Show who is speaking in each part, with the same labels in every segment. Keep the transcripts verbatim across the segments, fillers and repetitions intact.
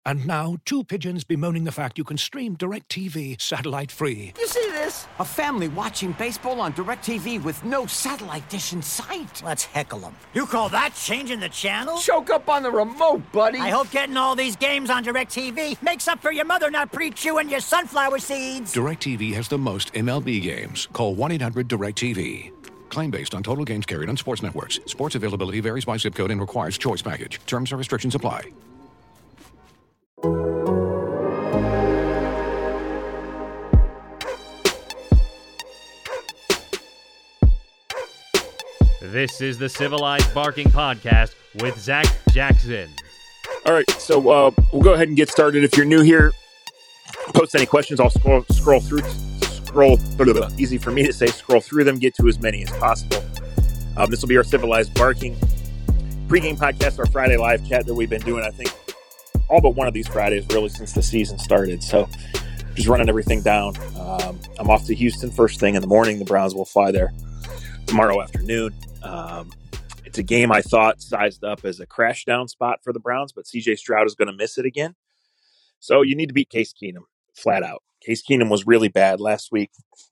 Speaker 1: And now, two pigeons bemoaning the fact you can stream DirecTV satellite-free.
Speaker 2: You see this? A family watching baseball on DirecTV with no satellite dish in sight.
Speaker 3: Let's heckle them. You call that changing the channel?
Speaker 2: Choke up on the remote, buddy.
Speaker 3: I hope getting all these games on DirecTV makes up for your mother not pre-chewing your sunflower seeds.
Speaker 1: DirecTV has the most M L B games. Call one eight hundred direct T V. Claim based on total games carried on sports networks. Sports availability varies by zip code and requires choice package. Terms and restrictions apply.
Speaker 4: This is the Civilized Barking Podcast with Zach Jackson.
Speaker 5: All right, so uh, we'll go ahead and get started. If you're new here, post any questions. I'll scroll scroll through, scroll, blah, blah, blah. Easy for me to say, scroll through them, get to as many as possible. Um, this will be our Civilized Barking pregame podcast, our Friday live chat that we've been doing, I think, all but one of these Fridays, really, since the season started. So just running everything down. Um, I'm off to Houston first thing in the morning. The Browns will fly there tomorrow afternoon. Um, it's a game I thought sized up as a crash down spot for the Browns, but C J Stroud is going to miss it again. So you need to beat Case Keenum flat out. Case Keenum was really bad last week.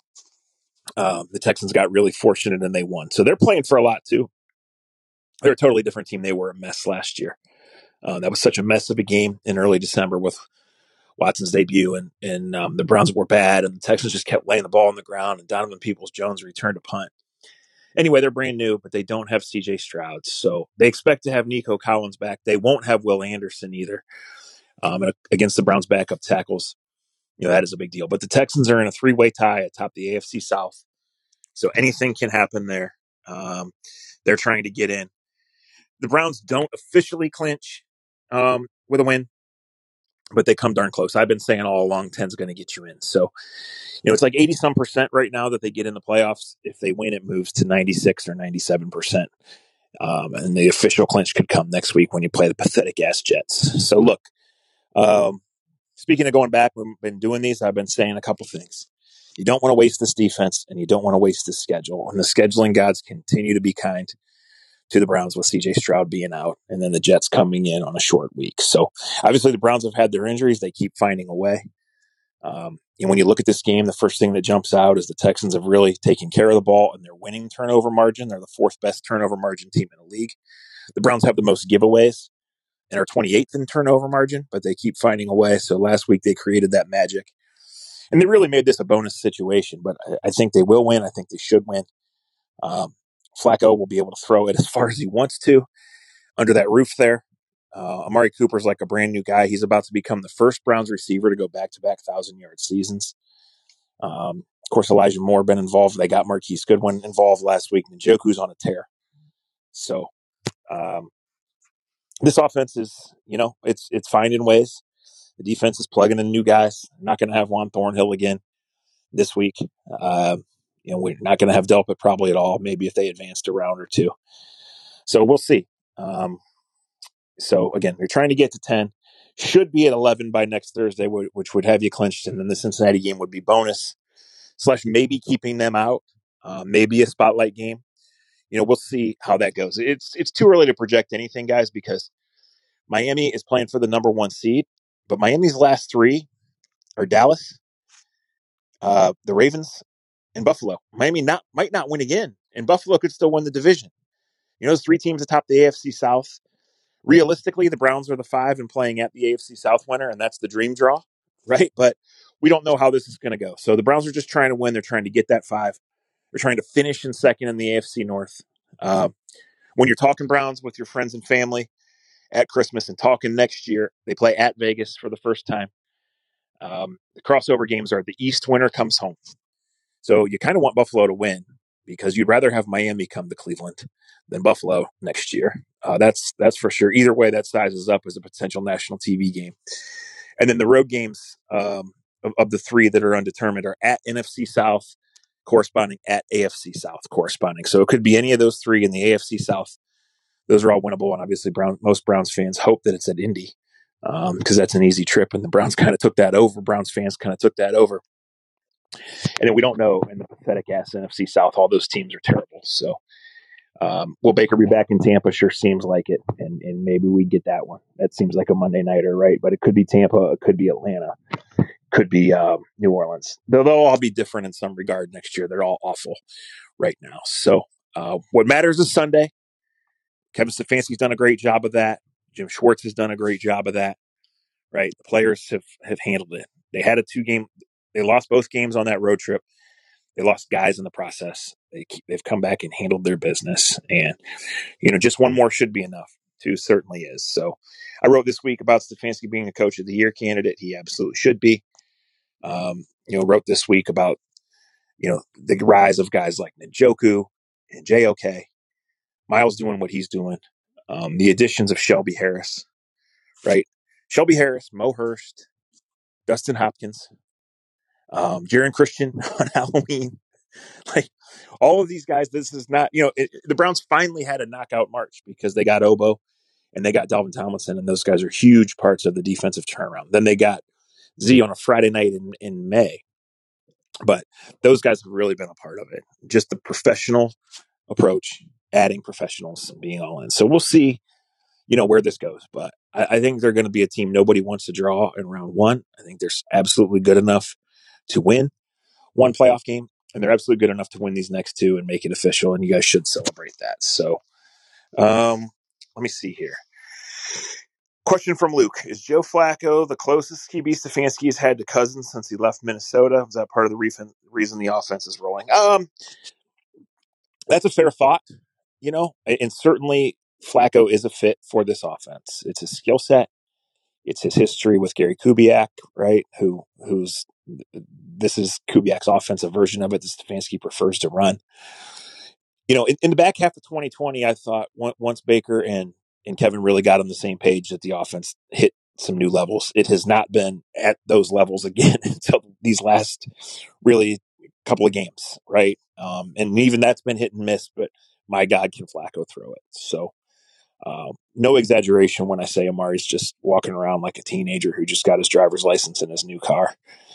Speaker 5: Um, the Texans got really fortunate and they won. So they're playing for a lot too. They're a totally different team. They were a mess last year. Uh, that was such a mess of a game in early December with Watson's debut, and and um, the Browns were bad, and the Texans just kept laying the ball on the ground, and Donovan Peoples-Jones returned a punt. Anyway, they're brand new, but they don't have C J Stroud, so they expect to have Nico Collins back. They won't have Will Anderson either um, against the Browns' backup tackles. You know, that is a big deal. But the Texans are in a three-way tie atop the A F C South, so anything can happen there. Um, they're trying to get in. The Browns don't officially clinch um, with a win, but they come darn close. I've been saying all along ten's going to get you in. So, you know, it's like eighty-some percent right now that they get in the playoffs. If they win, it moves to ninety-six or ninety-seven percent. Um, and the official clinch could come next week when you play the pathetic-ass Jets. So, look, um, speaking of going back, we've been doing these. I've been saying a couple things. You don't want to waste this defense, and you don't want to waste this schedule. And the scheduling gods continue to be kind to the Browns with C J Stroud being out, and then the Jets coming in on a short week. So obviously the Browns have had their injuries. They keep finding a way. Um, and when you look at this game, the first thing that jumps out is the Texans have really taken care of the ball, and they're winning turnover margin. They're the fourth best turnover margin team in the league. The Browns have the most giveaways and are twenty-eighth in turnover margin, but they keep finding a way. So last week they created that magic, and they really made this a bonus situation, but I, I think they will win. I think they should win. Um, Flacco will be able to throw it as far as he wants to under that roof there. Uh, Amari Cooper's like a brand new guy. He's about to become the first Browns receiver to go back-to-back thousand-yard seasons. Um, of course, Elijah Moore been involved. They got Marquise Goodwin involved last week. Njoku's on a tear. So um, this offense is, you know, it's it's finding ways. The defense is plugging in new guys. Not going to have Juan Thornhill again this week. Uh, You know, we're not going to have Delpit probably at all, maybe if they advanced a round or two. So we'll see. Um, so, again, they're trying to get to ten. Should be at eleven by next Thursday, which would have you clinched. And then the Cincinnati game would be bonus, slash maybe keeping them out, uh, maybe a spotlight game. You know, we'll see how that goes. It's, it's too early to project anything, guys, because Miami is playing for the number one seed. But Miami's last three are Dallas, uh, the Ravens, in Buffalo. Miami not might not win again, and Buffalo could still win the division. You know, those three teams atop the A F C South. Realistically, the Browns are the five and playing at the A F C South winner, and that's the dream draw, right? But we don't know how this is going to go. So the Browns are just trying to win. They're trying to get that five. They're trying to finish in second in the A F C North. Uh, when you're talking Browns with your friends and family at Christmas and talking next year, they play at Vegas for the first time. Um, the crossover games are the East winner comes home. So you kind of want Buffalo to win because you'd rather have Miami come to Cleveland than Buffalo next year. Uh, that's that's for sure. Either way, that sizes up as a potential national T V game. And then the road games um, of, of the three that are undetermined are at N F C South, corresponding at A F C South, corresponding. So it could be any of those three in the A F C South. Those are all winnable, and obviously Brown, most Browns fans hope that it's at Indy because um, that's an easy trip, and the Browns kind of took that over. Browns fans kind of took that over. And then we don't know in the pathetic ass N F C South, all those teams are terrible. So Um, will Baker be back in Tampa? Sure seems like it, and and maybe we get that one. That seems like a Monday nighter, right? But it could be Tampa, it could be Atlanta, could be um, New Orleans. They'll, they'll all be different in some regard next year. They're all awful right now. So uh, what matters is Sunday. Kevin Stefanski's done a great job of that. Jim Schwartz has done a great job of that. Right, the players have, have handled it. They had a two game. They lost both games on that road trip. They lost guys in the process. They keep, they've come back and handled their business, and you know, just one more should be enough. Two certainly is. So, I wrote this week about Stefanski being a Coach of the Year candidate. He absolutely should be. Um, you know, wrote this week about you know the rise of guys like Njoku and J O K, Miles doing what he's doing, um, the additions of Shelby Harris, right? Shelby Harris, Mo Hurst, Dustin Hopkins, um, Jaron Christian on Halloween. Like all of these guys, this is not, you know, it, the Browns finally had a knockout March because they got Obo and they got Dalvin Tomlinson, and those guys are huge parts of the defensive turnaround. Then they got Z on a Friday night in, in May. But those guys have really been a part of it. Just the professional approach, adding professionals and being all in. So we'll see, you know, where this goes. But I, I think they're going to be a team nobody wants to draw in round one. I think they're absolutely good enough to win one playoff game, and they're absolutely good enough to win these next two and make it official, and you guys should celebrate that. So um, let me see here. Question from Luke. Is Joe Flacco the closest Q B Stefanski has had to Cousins since he left Minnesota? Was that part of the reason, reason the offense is rolling? Um, that's a fair thought, you know, and certainly Flacco is a fit for this offense. It's his skill set. It's his history with Gary Kubiak, right? Who, who's, this is Kubiak's offensive version of it that Stefanski prefers to run. You know, in, in the back half of twenty twenty, I thought once Baker and, and Kevin really got on the same page that the offense hit some new levels. It has not been at those levels again until these last really couple of games, right? Um, and even that's been hit and miss, but my God, can Flacco throw it? So, Uh, no exaggeration when I say Amari's just walking around like a teenager who just got his driver's license in his new car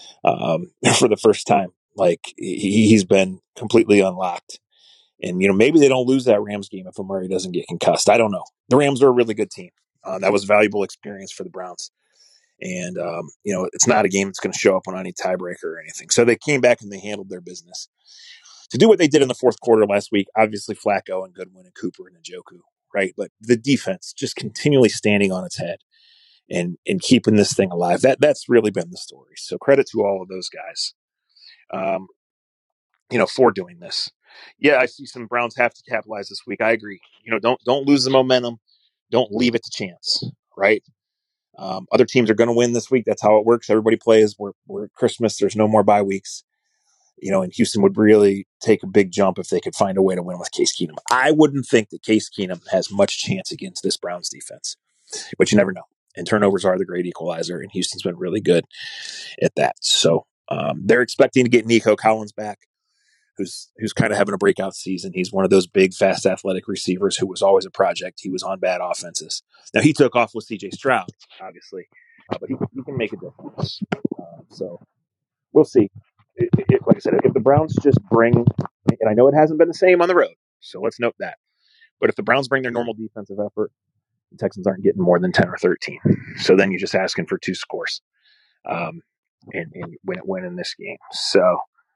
Speaker 5: um, for the first time. Like he, he's been completely unlocked. And, you know, maybe they don't lose that Rams game if Amari doesn't get concussed. I don't know. The Rams are a really good team. Uh, that was valuable experience for the Browns. And, um, you know, it's not a game that's going to show up on any tiebreaker or anything. So they came back and they handled their business. To do what they did in the fourth quarter last week, obviously Flacco and Goodwin and Cooper and Njoku, right? But the defense just continually standing on its head and and keeping this thing alive. That that's really been the story. So credit to all of those guys, um, you know, for doing this. Yeah, I see some Browns have to capitalize this week. I agree. You know, don't don't lose the momentum. Don't leave it to chance, right? Um, other teams are going to win this week. That's how it works. Everybody plays. We're we're at Christmas. There's no more bye weeks. You know, and Houston would really take a big jump if they could find a way to win with Case Keenum. I wouldn't think that Case Keenum has much chance against this Browns defense, but you never know. And turnovers are the great equalizer, and Houston's been really good at that. So um, they're expecting to get Nico Collins back, who's who's kind of having a breakout season. He's one of those big, fast, athletic receivers who was always a project. He was on bad offenses. Now, he took off with C J Stroud, obviously, uh, but he, he can make a difference. Uh, so we'll see. It, it, like I said, if the Browns just bring, and I know it hasn't been the same on the road, so let's note that. But if the Browns bring their normal defensive effort, the Texans aren't getting more than ten or thirteen. So then you're just asking for two scores um, and, and win, win in this game. So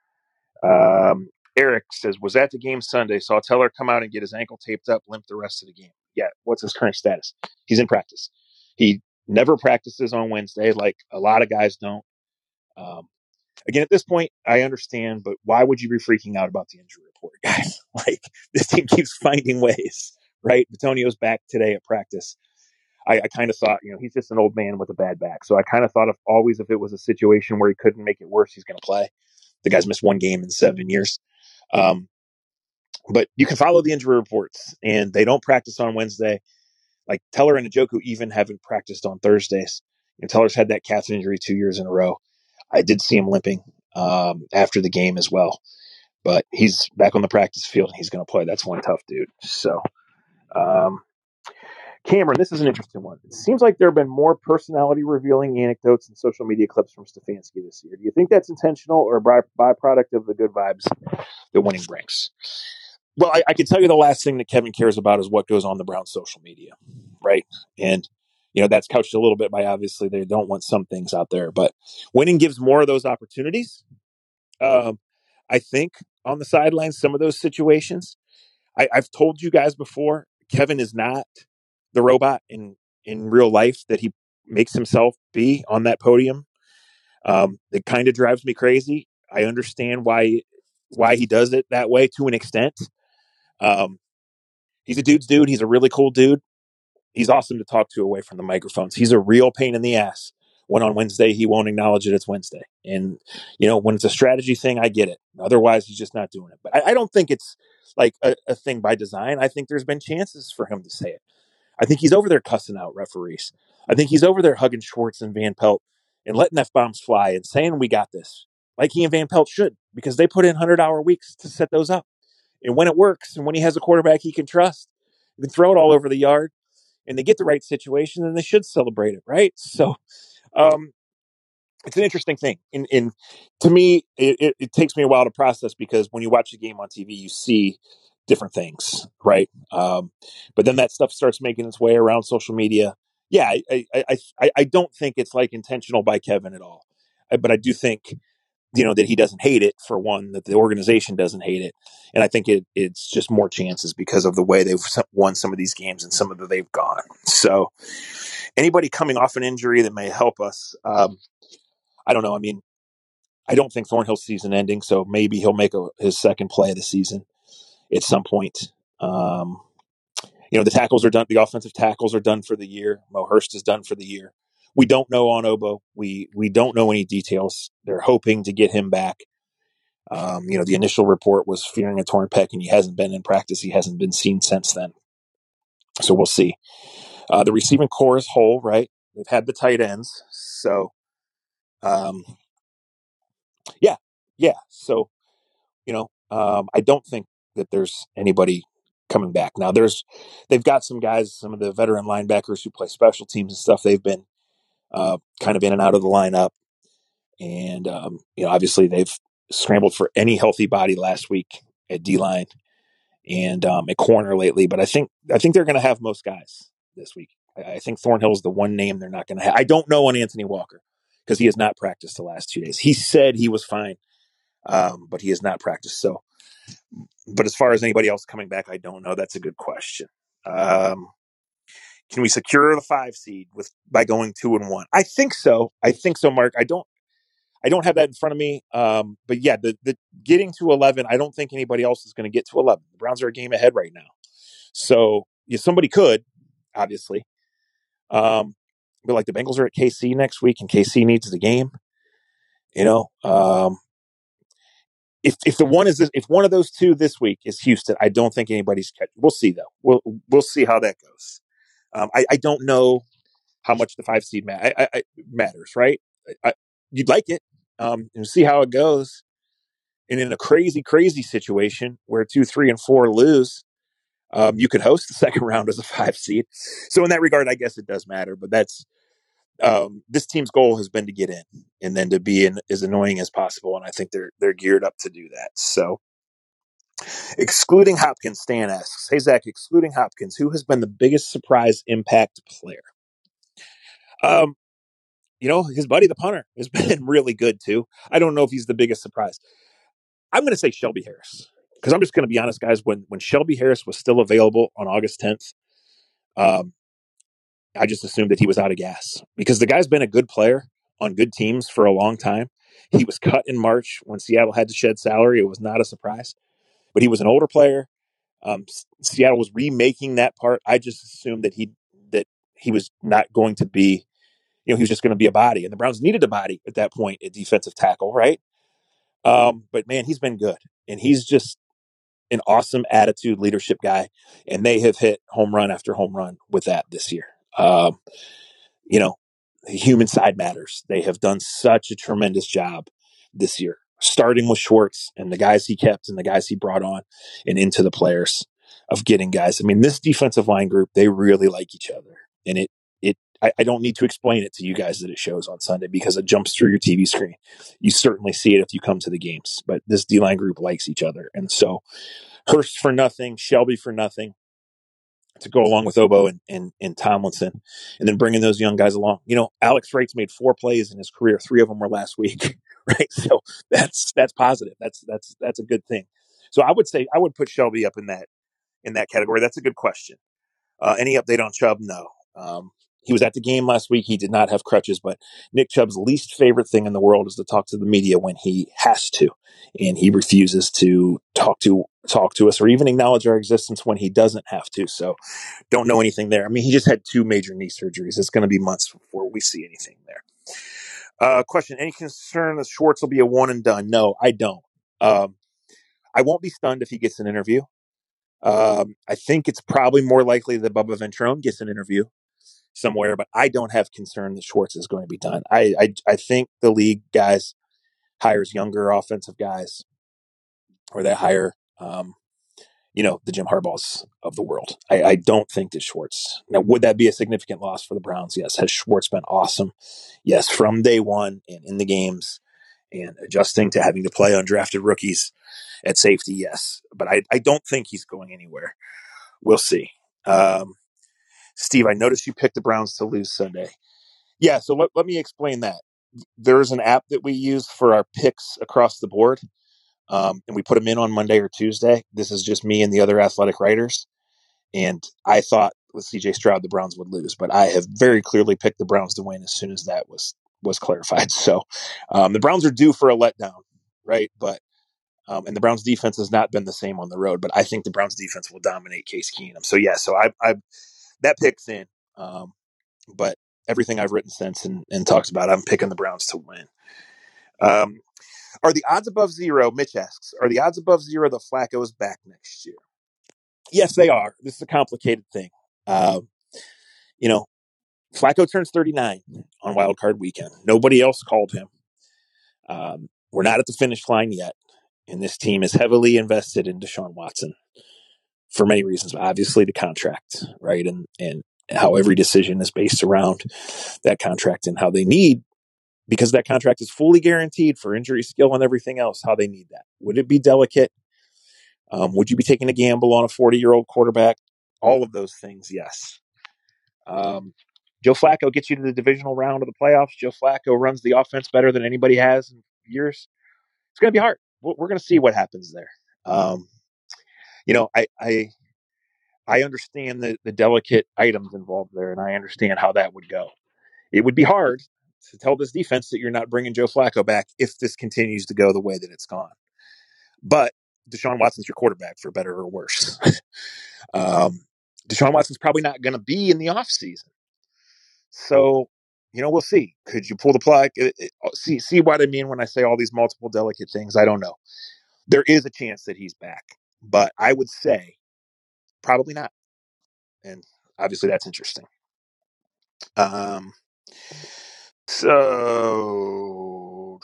Speaker 5: um, Eric says, was at the game Sunday, saw Teller come out and get his ankle taped up, limp the rest of the game. Yeah, what's his current status? He's in practice. He never practices on Wednesday like a lot of guys don't. Um, Again, at this point, I understand, but why would you be freaking out about the injury report, guys? Like, this team keeps finding ways, right? Bitonio's back today at practice. I, I kind of thought, you know, he's just an old man with a bad back. So I kind of thought of always if it was a situation where he couldn't make it worse, he's going to play. The guy's missed one game in seven years. Um, but you can follow the injury reports, and they don't practice on Wednesday. Like, Teller and Njoku even haven't practiced on Thursdays. And Teller's had that calf injury two years in a row. I did see him limping um, after the game as well, but he's back on the practice field and he's going to play. That's one tough dude. So, um, Cameron, this is an interesting one. It seems like there have been more personality revealing anecdotes and social media clips from Stefanski this year. Do you think that's intentional or a by- byproduct of the good vibes that winning brings? well, I, I can tell you the last thing that Kevin cares about is what goes on the Browns' social media, right? And, you know, that's couched a little bit by obviously they don't want some things out there, but winning gives more of those opportunities. Um, I think on the sidelines, some of those situations, I, I've told you guys before, Kevin is not the robot in, in real life that he makes himself be on that podium. Um, it kind of drives me crazy. I understand why why he does it that way to an extent. Um, he's a dude's dude. He's a really cool dude. He's awesome to talk to away from the microphones. He's a real pain in the ass. When on Wednesday, he won't acknowledge that it's Wednesday. And, you know, when it's a strategy thing, I get it. Otherwise, he's just not doing it. But I, I don't think it's like a, a thing by design. I think there's been chances for him to say it. I think he's over there cussing out referees. I think he's over there hugging Schwartz and Van Pelt and letting F-bombs fly and saying, we got this. Like he and Van Pelt should, because they put in hundred-hour weeks to set those up. And when it works, and when he has a quarterback he can trust, he can throw it all over the yard, and they get the right situation, then they should celebrate it, right? So um, it's an interesting thing. In, in to me, it, it, it takes me a while to process, because when you watch the game on T V, you see different things, right? Um, but then that stuff starts making its way around social media. Yeah, I I, I, I don't think it's like intentional by Kevin at all, but I do think, you know, that he doesn't hate it, for one, that the organization doesn't hate it. And I think it, it's just more chances because of the way they've won some of these games and some of the they've gone. So anybody coming off an injury that may help us, um, I don't know. I mean, I don't think Thornhill's season ending, so maybe he'll make a, his second play of the season at some point. Um, you know, the tackles are done. The offensive tackles are done for the year. Mo Hurst is done for the year. We don't know on Obo. We we don't know any details. They're hoping to get him back. Um, you know, the initial report was fearing a torn pec, and he hasn't been in practice. He hasn't been seen since then. So we'll see. Uh, the receiving core is whole, right? They've had the tight ends. So, um, yeah, yeah. So, you know, um, I don't think that there's anybody coming back. Now, there's they've got some guys, some of the veteran linebackers who play special teams and stuff. They've been uh, kind of in and out of the lineup. And, um, you know, obviously they've scrambled for any healthy body last week at D-line and um, at corner lately. But I think I think they're going to have most guys this week. I, I think Thornhill is the one name they're not going to have. I don't know on Anthony Walker, because he has not practiced the last two days. He said he was fine, um, but he has not practiced. So, but as far as anybody else coming back, I don't know. That's a good question. Um, can we secure the five seed with by going two and one? I think so. I think so, Mark. I don't. I don't have that in front of me. Um, but yeah, the, the getting to eleven, I don't think anybody else is going to get to eleven. The Browns are a game ahead right now. So yeah, somebody could, obviously. Um, but like the Bengals are at K C next week, and K C needs the game. You know, um, if if the one is this, if one of those two this week is Houston, I don't think anybody's catching. We'll see though. We'll we'll see how that goes. Um, I, I don't know how much the five seed ma- I, I, I matters, right? I, you'd like it. Um, and see how it goes. And in a crazy, crazy situation where two, three, and four lose, um, you could host the second round as a five seed. So in that regard, I guess it does matter. But that's um, this team's goal has been to get in and then to be in, as annoying as possible. And I think they're they're geared up to do that. So excluding Hopkins, Stan asks, "Hey Zach, excluding Hopkins, who has been the biggest surprise impact player?" Um, You know, his buddy, the punter, has been really good, too. I don't know if he's the biggest surprise. I'm going to say Shelby Harris, because I'm just going to be honest, guys. When when Shelby Harris was still available on August tenth, um, I just assumed that he was out of gas, because the guy's been a good player on good teams for a long time. He was cut in March when Seattle had to shed salary. It was not a surprise, but he was an older player. Um, Seattle was remaking that part. I just assumed that he that he was not going to be. You know, he was just going to be a body, and the Browns needed a body at that point at defensive tackle, right? Um, but man, he's been good, and he's just an awesome attitude, leadership guy, and they have hit home run after home run with that this year. Um, you know, the human side matters. They have done such a tremendous job this year, starting with Schwartz and the guys he kept and the guys he brought on and into the players of getting guys. I mean, this defensive line group, they really like each other, and it it. I, I don't need to explain it to you guys that it shows on Sunday because it jumps through your T V screen. You certainly see it if you come to the games, but this D-line group likes each other. And so Hurst for nothing, Shelby for nothing, to go along with Obo and, and, and Tomlinson, and then bringing those young guys along. You know, Alex Wright's made four plays in his career. Three of them were last week, right? So that's that's positive. That's that's that's a good thing. So I would say I would put Shelby up in that in that category. That's a good question. Uh, any update on Chubb? No. Um, he was at the game last week. He did not have crutches, but Nick Chubb's least favorite thing in the world is to talk to the media when he has to, and he refuses to talk to talk to us or even acknowledge our existence when he doesn't have to. So don't know anything there. I mean, he just had two major knee surgeries. It's going to be months before we see anything there. Uh, question, any concern that Schwartz will be a one and done? No, I don't. Um, I won't be stunned if he gets an interview. Um, I think it's probably more likely that Bubba Ventrone gets an interview somewhere, but I don't have concern that Schwartz is going to be done. I, I, I think the league, guys, hires younger offensive guys, or they hire, um, you know, the Jim Harbaughs of the world. I, I don't think that Schwartz. Now, would that be a significant loss for the Browns? Yes. Has Schwartz been awesome? Yes, from day one and in the games and adjusting to having to play undrafted rookies at safety, yes. But I, I don't think he's going anywhere. We'll see. Um, Steve, I noticed you picked the Browns to lose Sunday. Yeah, so let, let me explain that. There's an app that we use for our picks across the board, um, and we put them in on Monday or Tuesday. This is just me and the other athletic writers. And I thought with C J Stroud, the Browns would lose, but I have very clearly picked the Browns to win as soon as that was was clarified. So um, the Browns are due for a letdown, right? But Um, and the Browns defense has not been the same on the road, but I think the Browns defense will dominate Case Keenum. So yeah, so I, I that pick's in. Um, but everything I've written since and, and talked about, I'm picking the Browns to win. Um, are the odds above zero? Mitch asks, are the odds above zero that Flacco is back next year? Yes, they are. This is a complicated thing. Um, you know, Flacco turns thirty-nine on Wild Card Weekend. Nobody else called him. Um, we're not at the finish line yet. And this team is heavily invested in Deshaun Watson for many reasons. Obviously, the contract, right? And and how every decision is based around that contract and how they need, because that contract is fully guaranteed for injury, skill, and everything else, how they need that. Would it be delicate? Um, would you be taking a gamble on a forty-year-old quarterback? All of those things, yes. Um, Joe Flacco gets you to the divisional round of the playoffs. Joe Flacco runs the offense better than anybody has in years. It's going to be hard. We're going to see what happens there. Um, you know, I, I, I understand the, the delicate items involved there, and I understand how that would go. It would be hard to tell this defense that you're not bringing Joe Flacco back if this continues to go the way that it's gone. But Deshaun Watson's your quarterback, for better or worse. um, Deshaun Watson's probably not going to be in the offseason. So, you know, we'll see. Could you pull the plug? It, it, see, see what I mean when I say all these multiple delicate things? I don't know. There is a chance that he's back, but I would say probably not. And obviously that's interesting. Um, so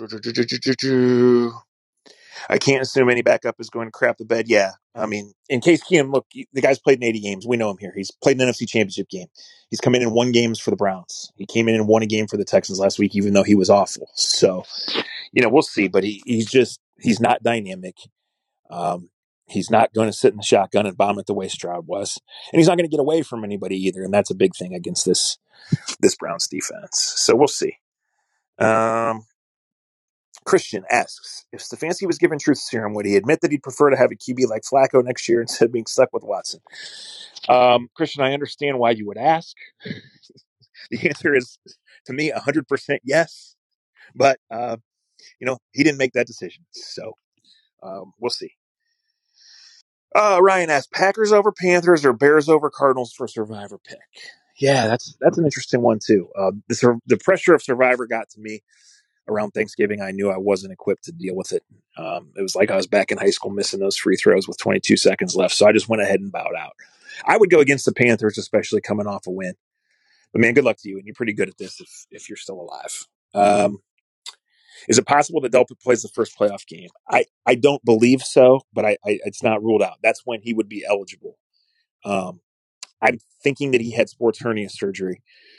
Speaker 5: I can't assume any backup is going to crap the bed. Yeah. I mean, in Case Keenum, look, the guy's played in eighty games. We know him here. He's played an N F C Championship game. He's come in and won games for the Browns. He came in and won a game for the Texans last week, even though he was awful. So, you know, we'll see, but he, he's just, he's not dynamic. Um, he's not going to sit in the shotgun and bomb it the way Stroud was. And he's not going to get away from anybody either. And that's a big thing against this, this Browns defense. So we'll see. Um, Christian asks, if Stefanski was given truth serum, would he admit that he'd prefer to have a Q B like Flacco next year instead of being stuck with Watson? Um, Christian, I understand why you would ask. The answer is, to me, one hundred percent yes. But, uh, you know, he didn't make that decision. So um, we'll see. Uh, Ryan asked, Packers over Panthers or Bears over Cardinals for Survivor pick? Yeah, that's that's an interesting one, too. Uh, the, the pressure of Survivor got to me around Thanksgiving. I knew I wasn't equipped to deal with it. Um, it was like I was back in high school missing those free throws with twenty-two seconds left, so I just went ahead and bowed out. I would go against the Panthers, especially coming off a win. But, man, good luck to you, and you're pretty good at this if, if you're still alive. Um, is it possible that Delpit plays the first playoff game? I, I don't believe so, but I, I it's not ruled out. That's when he would be eligible. Um, I'm thinking that he had sports hernia surgery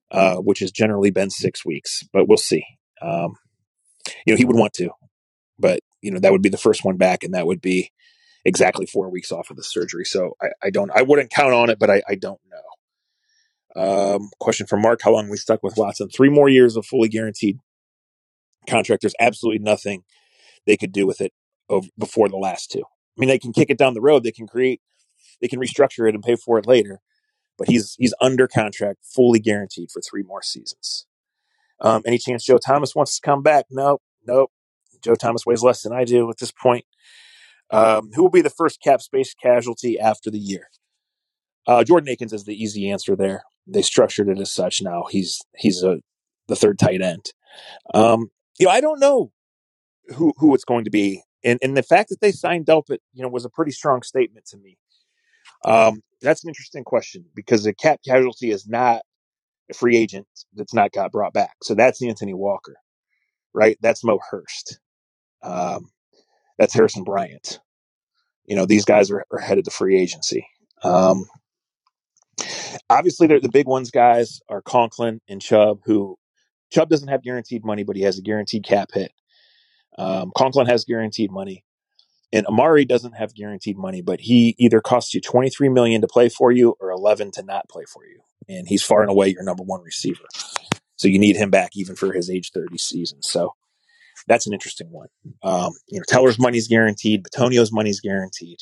Speaker 5: uh, which has generally been six weeks, but we'll see. Um, you know, he would want to, but, you know, that would be the first one back, and that would be exactly four weeks off of the surgery. So I, I don't, I wouldn't count on it, but I, I don't know. Um, question from Mark: how long are we stuck with Watson? Three more years of fully guaranteed contract. There's absolutely nothing they could do with it over, before the last two. I mean, they can kick it down the road. They can create, they can restructure it and pay for it later. But he's he's under contract, fully guaranteed for three more seasons. Um, any chance Joe Thomas wants to come back? Nope, nope. Joe Thomas weighs less than I do at this point. Um, who will be the first cap space casualty after the year? Uh, Jordan Akins is the easy answer there. They structured it as such now. He's he's a the third tight end. Um, you know, I don't know who who it's going to be, and and the fact that they signed Delpit, you know, was a pretty strong statement to me. Um, that's an interesting question because a cap casualty is not a free agent that's not got brought back. So that's Anthony Walker, right? That's Mo Hurst. Um, that's Harrison Bryant. You know, these guys are, are headed to free agency. Um, obviously, they're the big ones, guys, are Conklin and Chubb, who Chubb doesn't have guaranteed money, but he has a guaranteed cap hit. Um, Conklin has guaranteed money. And Amari doesn't have guaranteed money, but he either costs you twenty-three million dollars to play for you or eleven to not play for you. And he's far and away your number one receiver. So you need him back even for his age thirty season. So that's an interesting one. Um, you know, Teller's money's guaranteed. Batonio's money's guaranteed.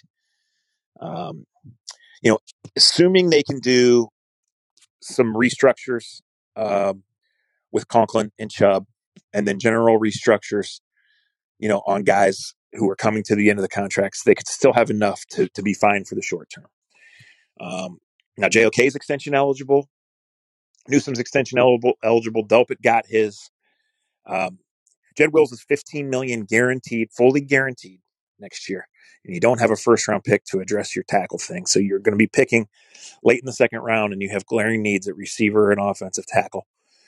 Speaker 5: Um, you know, assuming they can do some restructures um, with Conklin and Chubb, and then general restructures, you know, on guys who are coming to the end of the contracts, they could still have enough to, to be fine for the short term. Um, now, J O K is extension eligible. Newsom's extension eligible. eligible. Delpit got his. Um, Jed Wills is fifteen million dollars guaranteed, fully guaranteed next year. And you don't have a first round pick to address your tackle thing. So you're going to be picking late in the second round, and you have glaring needs at receiver and offensive tackle.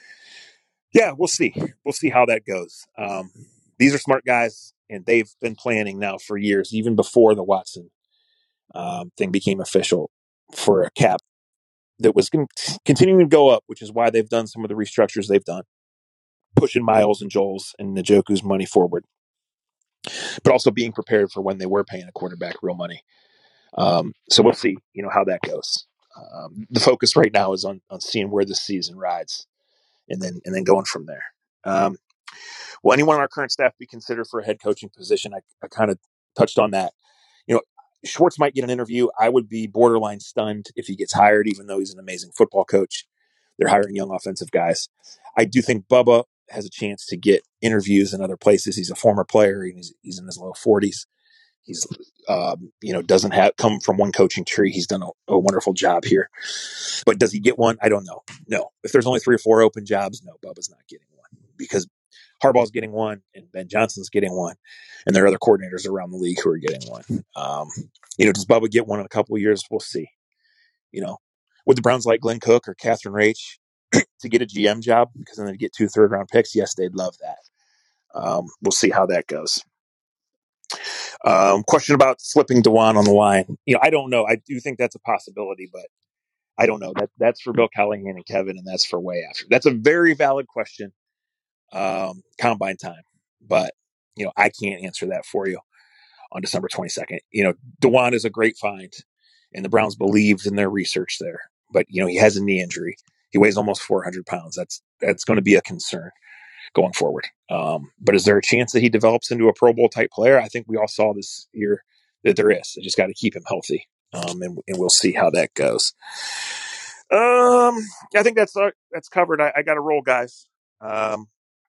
Speaker 5: Yeah, we'll see. We'll see how that goes. Um, these are smart guys, and they've been planning now for years, even before the Watson um, thing became official, for a cap that was con- continuing to go up, which is why they've done some of the restructures they've done, pushing Miles and Joel's and Njoku's money forward, but also being prepared for when they were paying a quarterback real money. Um, so we'll see, you know, how that goes. Um, the focus right now is on on seeing where the season rides, and then and then going from there. Um, will anyone on our current staff be considered for a head coaching position? I, I kind of touched on that. You know, Schwartz might get an interview. I would be borderline stunned if he gets hired, even though he's an amazing football coach. They're hiring young offensive guys. I do think Bubba has a chance to get interviews in other places. He's a former player. He's, he's in his low forties. He's, um, you know, doesn't have come from one coaching tree. He's done a, a wonderful job here. But does he get one? I don't know. No. If there's only three or four open jobs, no, Bubba's not getting one, because Harbaugh's getting one and Ben Johnson's getting one, and there are other coordinators around the league who are getting one. Um, you know, does Bubba get one in a couple of years? We'll see. You know, would the Browns like Glenn Cook or Catherine Raich to get a G M job because then they get two third round picks? Yes, they'd love that. Um, we'll see how that goes. Um, question about slipping DeJuan on the line. You know, I don't know. I do think that's a possibility, but I don't know. That that's for Bill Callahan and Kevin, and that's for way after. That's a very valid question. Um, combine time, but you know, I can't answer that for you on December twenty-second. You know, DeJuan is a great find, and the Browns believed in their research there, but you know, he has a knee injury. He weighs almost four hundred pounds. That's, that's going to be a concern going forward. Um, but is there a chance that he develops into a Pro Bowl type player? I think we all saw this year that there is. They just got to keep him healthy. Um, and, and we'll see how that goes. Um, I think that's, uh, that's covered. I, I got to roll, guys. Um,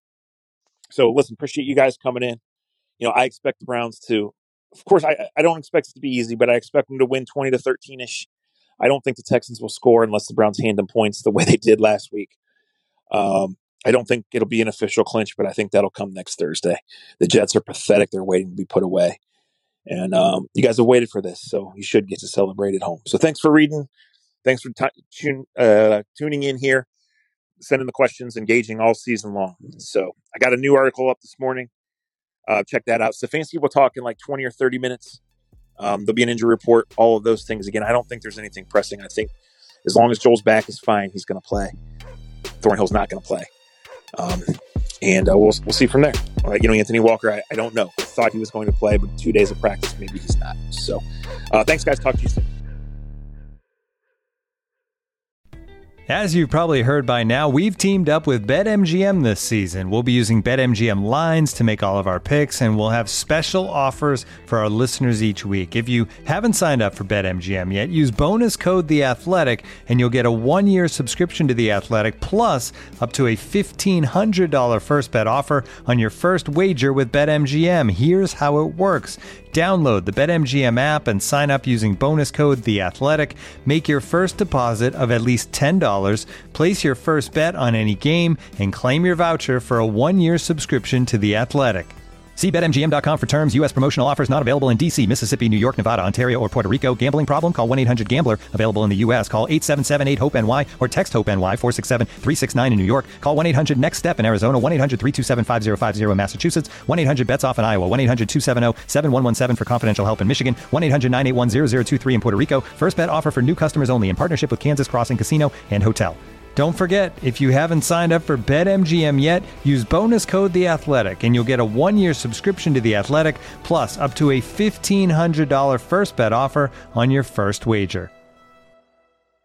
Speaker 5: so listen, appreciate you guys coming in. You know, I expect the Browns to, of course, I, I don't expect it to be easy, but I expect them to win twenty to thirteen ish. I don't think the Texans will score unless the Browns hand them points the way they did last week. Um, I don't think it'll be an official clinch, but I think that'll come next Thursday. The Jets are pathetic. They're waiting to be put away. And um, you guys have waited for this, so you should get to celebrate at home. So thanks for reading. Thanks for t- tune, uh, tuning in here, sending the questions, engaging all season long. So I got a new article up this morning. Uh, check that out. Stefanski will talk in like twenty or thirty minutes. Um, there'll be an injury report, all of those things. Again, I don't think there's anything pressing. I think as long as Joel's back is fine, he's going to play. Thornhill's not going to play. Um, and uh, we'll we'll see from there. Uh, you know, Anthony Walker, I, I don't know. I thought he was going to play, but two days of practice, maybe he's not. So uh, thanks, guys. Talk to you soon.
Speaker 6: As you've probably heard by now, we've teamed up with BetMGM this season. We'll be using BetMGM lines to make all of our picks, and we'll have special offers for our listeners each week. If you haven't signed up for BetMGM yet, use bonus code The Athletic, and you'll get a one-year subscription to The Athletic, plus up to a fifteen hundred dollars first bet offer on your first wager with BetMGM. Here's how it works. Download the BetMGM app and sign up using bonus code The Athletic. Make your first deposit of at least ten dollars. Place your first bet on any game and claim your voucher for a one-year subscription to The Athletic. See Bet M G M dot com for terms. U S promotional offers not available in D C, Mississippi, New York, Nevada, Ontario, or Puerto Rico. Gambling problem? Call one eight hundred gambler. Available in the U S. Call eight seven seven eight hope N Y or text HOPE-NY four six seven three six nine in New York. Call one eight hundred next step in Arizona. one eight hundred three two seven five zero five zero in Massachusetts. one eight hundred bets off in Iowa. one eight hundred two seven zero seven one one seven for confidential help in Michigan. one eight hundred nine eight one zero zero two three in Puerto Rico. First bet offer for new customers only in partnership with Kansas Crossing Casino and Hotel. Don't forget, if you haven't signed up for BetMGM yet, use bonus code The Athletic, and you'll get a one-year subscription to The Athletic, plus up to a fifteen hundred dollars first bet offer on your first wager.